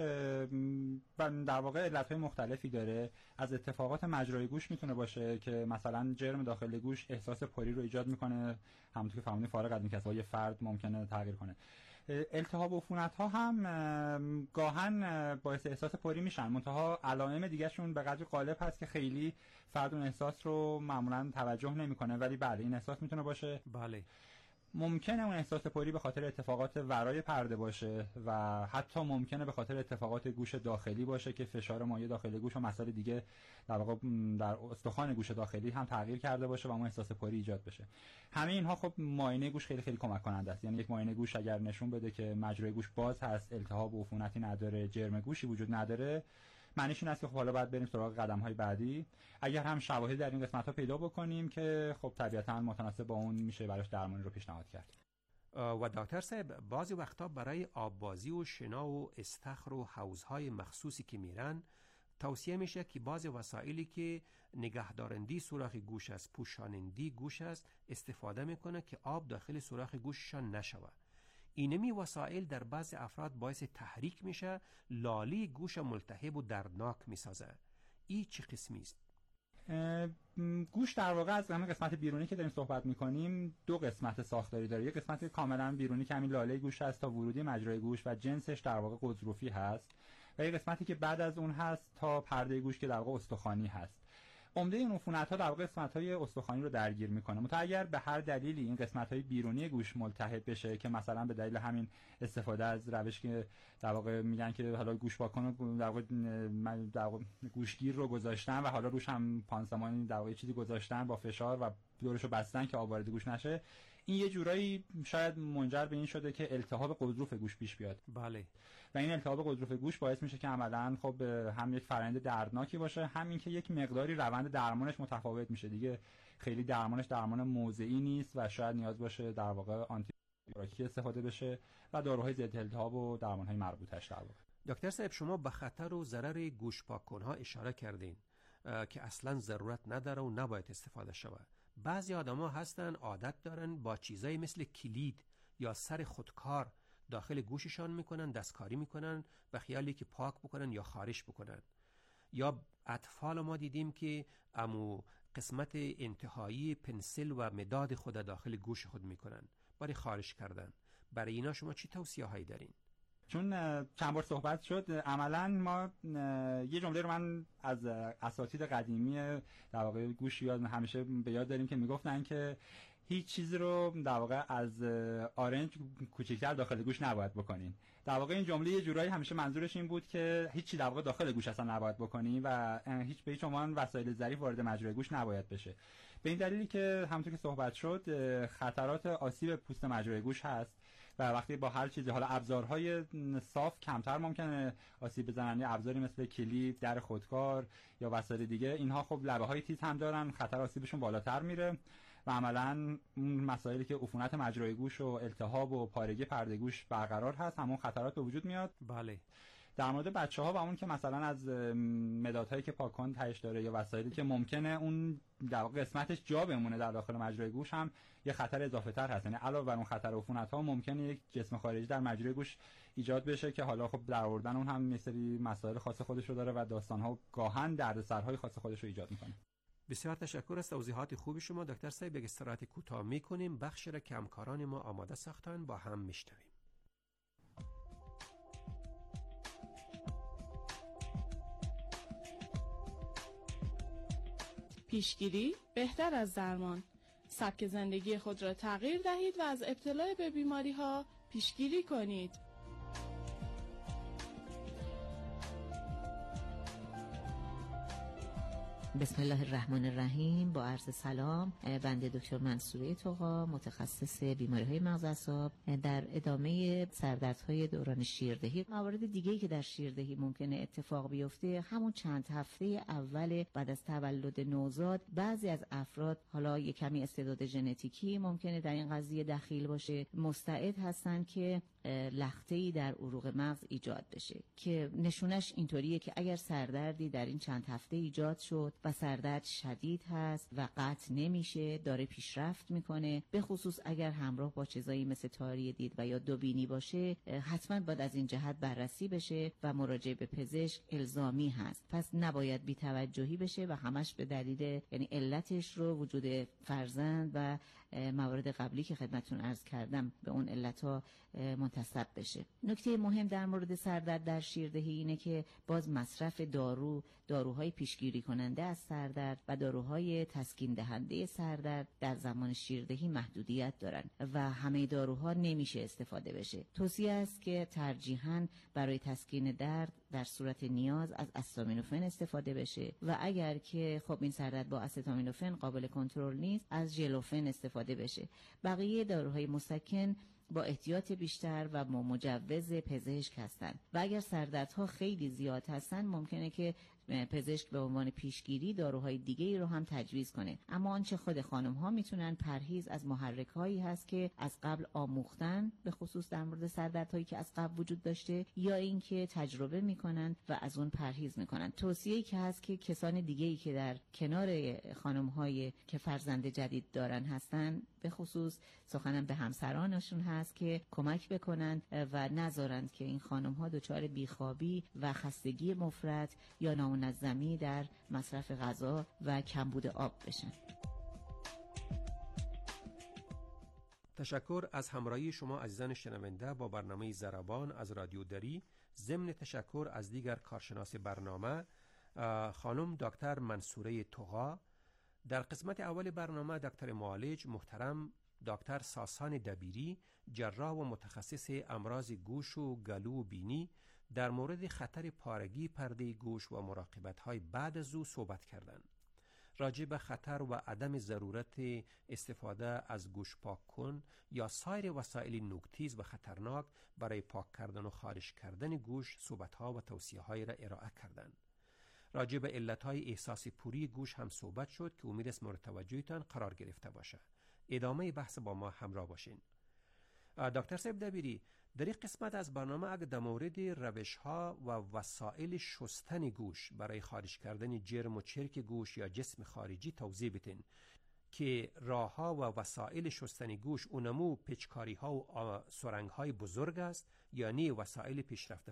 در واقع علتهای مختلفی داره. از اتفاقات مجرای گوش میتونه باشه که مثلا جرم داخل گوش احساس پوری رو ایجاد میکنه، همونطور که فهمیدین فارغ از اینکه یه فرد ممکنه تغییر کنه. التهاب و عفونت ها هم گاهن باعث احساس پوری میشن، منتها علائم دیگه شون به قدر غالب هست که خیلی فرد اون احساس رو معمولا توجه نمیکنه، ولی بله این احساس میتونه باشه. بله ممکنه اون احساس پوری به خاطر اتفاقات ورای پرده باشه و حتی ممکنه به خاطر اتفاقات گوش داخلی باشه که فشار مایع داخل گوش و مسائل دیگه در واقع در استخوان گوش داخلی هم تغییر کرده باشه و اون احساس پوری ایجاد بشه. همه اینها خب معاینه گوش خیلی خیلی کمک کننده است. یعنی یک معاینه گوش اگر نشون بده که مجرای گوش باز هست، التهاب و عفونتی نداره، جرم گوشی وجود نداره، معنیش این است که خب حالا باید بریم سراغ قدم‌های بعدی. اگر هم شواهد در این قسمت‌ها پیدا بکنیم که خب طبیعتاً متناسب با اون میشه براش درمانی رو پیشنهاد کرد. و دکتر صاحب بعضی وقتا برای آببازی و شنا و استخر و حوض‌های مخصوصی که میرن توصیه میشه که بعضی وسایلی که نگهدارندی سوراخ گوش است، پوشانندی گوش است استفاده میکنه که آب داخل سوراخ گوششان نشوه. اینمی وسایل در بعض افراد باعث تحریک میشه، لالی گوش ملتهب و دردناک میسازه. این چه قسمی است؟ گوش در واقع از همین قسمت بیرونی که داریم صحبت میکنیم دو قسمت ساختاری داره. یک قسمت کاملا بیرونی که همین لاله گوش هست تا ورودی مجرای گوش و جنسش در واقع قضروفی هست، و یک قسمتی که بعد از اون هست تا پرده گوش که در واقع استخوانی هست. عمده این عفونت‌ها در واقع قسمت‌های استخوانی رو درگیر می‌کنه. متأ اگر به هر دلیلی این قسمت‌های بیرونی گوش ملتهب بشه که مثلا به دلیل همین استفاده از روش که در واقع میگن که حالا گوش واکن در واقع در واقع گوشگیر رو گذاشتن و حالا روش هم پانسمانی در واقع چیزی گذاشتن با فشار و دورشو بستن که آب وارد گوش نشه، این یه جورایی شاید منجر به این شده که التهاب قضروف گوش پیش بیاد. بله. و این التهاب قضروف گوش باعث میشه که عملاً خب هم یک فرآیند دردناکی باشه، همین که یک مقداری روند درمانش متفاوت میشه. دیگه خیلی درمانش درمان موضعی نیست و شاید نیاز باشه در واقع آنتی بیوتیکی استفاده بشه و داروهای ضد التهاب و درمانهای مربوطش در واقع. دکتر صاحب شما به خطر و ضرر گوش پاک‌کن‌ها اشاره کردین که اصلاً ضرورت نداره و نباید استفاده شود. بعضی آدما هستن عادت دارن با چیزایی مثل کلید یا سر خودکار داخل گوششان میکنن، دستکاری میکنن و خیالی که پاک بکنن یا خارش بکنن. یا اطفال ما دیدیم که امو قسمت انتهایی پنسل و مداد خود داخل گوش خود میکنن برای خارش کردن. برای اینا شما چی توصیه هایی دارین؟ چون چند بار صحبت شد، عملا ما یه جمله رو من از اساتید قدیمی در واقع گوش یاد همیشه به یاد داریم که میگفتن که هیچ چیزی رو در واقع از آرنج کوچکتر داخل گوش نباید بکنین. در واقع این جمله یه جورایی همیشه منظورش این بود که هیچی در واقع داخل گوش اصلا نباید بکنین و هیچ به هیچ عنوان وسایل ظریف وارد مجرای گوش نباید بشه. به این دلیلی که همونطور که صحبت شد خطرات آسیب پوست مجرای گوش هست و وقتی با هر چیزی، حالا ابزارهای صاف کمتر ممکنه آسیب بزنن، ابزاری مثل کلید، در خودکار یا وسایل دیگه، اینها خب لبه های تیز هم دارن، خطر آسیبشون بالاتر میره و عملاً اون مسائلی که عفونت مجرای گوش و التهاب و پارگی پرده گوش برقرار هست همون خطرات به وجود میاد. بله. در مورد بچه‌ها و اون که مثلا از مدادهایی که پاک‌کن تهش داره یا وسایلی که ممکنه اون در واقع قسمتش جا بمونه در داخل مجرای گوش هم یه خطر اضافه تر هست. یعنی علاوه بر اون خطر عفونت‌ها ممکنه یک جسم خارجی در مجرای گوش ایجاد بشه که حالا خب در آوردن اون هم یه سری مسائل خاص خودش رو داره و داستان‌ها گاهن دردسرهای خاص خودش رو ایجاد می‌کنه. بسیار تشکر از توضیحات خوب شما دکتر صاحب. یک استراحت کوتاه می‌کنیم، بخش را که همکاران ما آماده ساختن با هم می‌شنویم. پیشگیری بهتر از درمان. سبک زندگی خود را تغییر دهید و از ابتلا به بیماری‌ها پیشگیری کنید. بسم الله الرحمن الرحیم. با عرض سلام، بنده دکتر منصوره طغا، متخصص بیماری‌های مغز اعصاب. در ادامه سردردهای دوران شیردهی، موارد دیگه‌ای که در شیردهی ممکنه اتفاق بیفته، همون چند هفته اول بعد از تولد نوزاد بعضی از افراد، حالا یک کمی استعداد ژنتیکی ممکنه در این قضیه دخیل باشه، مستعد هستن که لخته‌ای در عروق مغز ایجاد بشه که نشونش اینطوریه که اگر سردردی در این چند هفته ایجاد شد و سردرد شدید هست و قطع نمیشه، داره پیشرفت میکنه، به خصوص اگر همراه با چیزایی مثل تاری دید و یا دوبینی باشه، حتما باید از این جهت بررسی بشه و مراجعه به پزشک الزامی هست. پس نباید بی‌توجهی بشه و همش به دلیل، یعنی علتش رو وجود فرزند و موارد قبلی که خدمتتون عرض کردم به اون علتها منتسب بشه. نکته مهم در مورد سردرد در شیردهی اینه که باز مصرف دارو، داروهای پیشگیری کننده از سردرد و داروهای تسکین دهنده سردرد در زمان شیردهی محدودیت دارن و همه داروها نمیشه استفاده بشه. توصیه است که ترجیحاً برای تسکین درد در صورت نیاز از استامینوفن استفاده بشه و اگر که خب این سردرد با استامینوفن قابل کنترل نیست، از ژلوفن استفاده بشه. بقیه داروهای مسکن با احتیاط بیشتر و با مجوز پزشک هستند و اگر سردردها خیلی زیاد هستن ممکنه که پزشک به عنوان پیشگیری داروهای دیگه ای رو هم تجویز کنه. اما آنچه خود خانم ها میتونن پرهیز از محرک هایی هست که از قبل آموختن، به خصوص در مورد سردردهایی که از قبل وجود داشته، یا اینکه تجربه میکنن و از اون پرهیز میکنن. توصیه‌ای که هست که کسان دیگه ای که در کنار خانم هایی که فرزند جدید دارن هستن، به خصوص سخنم به همسرانشون هست که کمک بکنن و نذارند که این خانم ها دچار بیخوابی و خستگی مفرط یا نامنظمی در مصرف غذا و کمبود آب بشن. تشکر از همراهی شما عزیزان شنونده با برنامه ضربان از رادیو دری. ضمن تشکر از دیگر کارشناس برنامه خانم دکتر منصوره طغا. در قسمت اول برنامه دکتر معالج محترم دکتر ساسان دبیری، جراح و متخصص امراض گوش و گلو و بینی، در مورد خطر پارگی پرده گوش و مراقبت‌های بعد از او صحبت کردند. راجع به خطر و عدم ضرورت استفاده از گوش پاک کن یا سایر وسایل نوک‌تیز و خطرناک برای پاک کردن و خارج کردن گوش صحبت‌ها و توصیه‌های را ارائه کردند. راجع به علت‌های احساس پوری گوش هم صحبت شد که امید است مورد توجهتان قرار گرفته باشه. ادامه بحث با ما همراه باشین. دکتر صاحب دبیری، در این قسمت از برنامه اگر در مورد روش‌ها و وسایل شستن گوش برای خارج کردن جرم و چرک گوش یا جسم خارجی توضیح بدین که راه‌ها و وسایل شستن گوش اونمو پیچکاری‌ها و سرنگ‌های بزرگ است یا نه وسایل پیشرفته